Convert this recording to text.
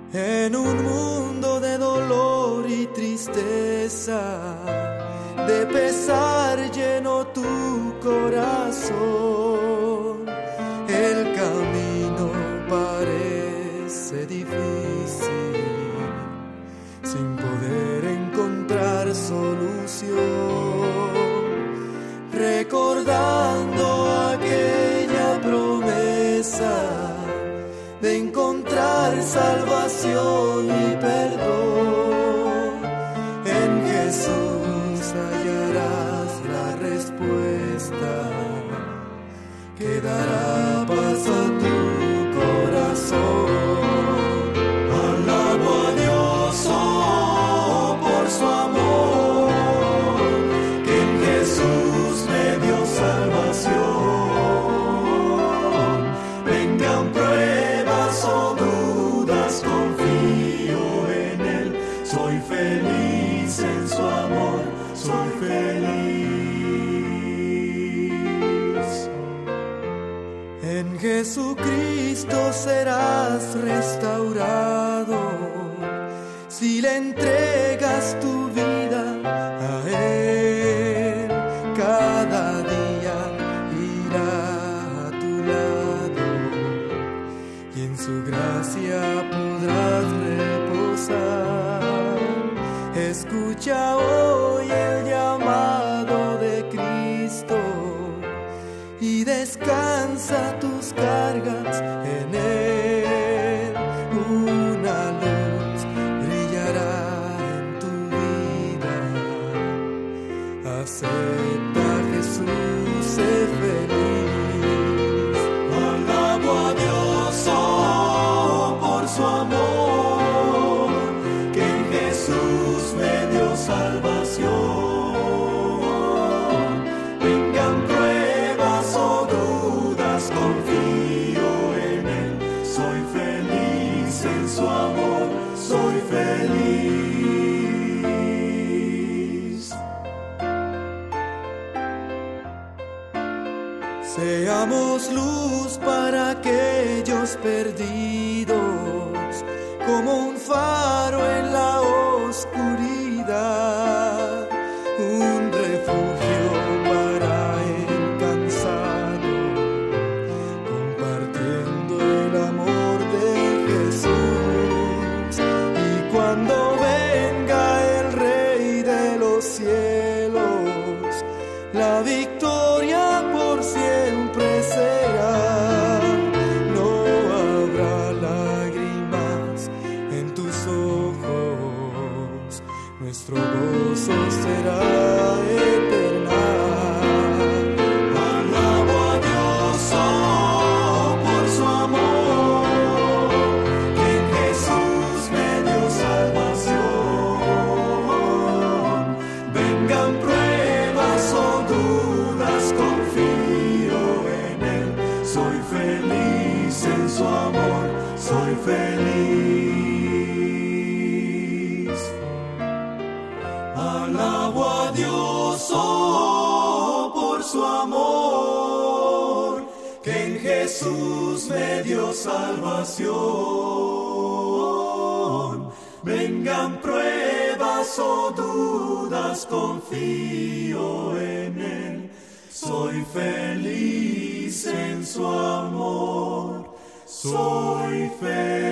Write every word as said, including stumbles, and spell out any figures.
En un mundo de dolor y tristeza, de pesar lleno tu corazón. El camino parece difícil, sin poder encontrar solución. Recordando aquella promesa de encontrar salvación y perdón, en Jesús hallarás la respuesta que dará paz a tu corazón. Alabo a Dios oh, por su amor, que en Jesús me dio salvación. Vengan pruebas o dudas, confío en Él. Soy feliz en su amor, soy feliz. En Jesucristo serás restaurado si le entregas tu vida a Él. Cada día irá a tu lado y en su gracia podrás reposar. Escucha hoy el llamado de Cristo y descansa tus cargas en Él. Una luz brillará en tu vida. Acepta a Jesús, sé feliz. Alabo a Dios oh, por su amor, que en Jesús me dio salvación. Vengan pruebas o dudas, confío en Él. Soy feliz en su amor, soy feliz. Seamos luz para aquellos perdidos, como un faro en la oscuridad, un refugio para el cansado, compartiendo el amor de Jesús. Y cuando venga el Rey de los cielos, la victoria por siempre será. No habrá lágrimas en tus ojos, nuestro gozo será eternal. Alabo a Dios oh, por su amor, que en Jesús me dio salvación. Vengan pruebas o dudas, confío en Él. Soy feliz en su amor, soy feliz. Alabo a Dios oh, por su amor, que en Jesús me dio salvación. Vengan pruebas o dudas, confío en Él. Soy feliz en su amor, soy feliz.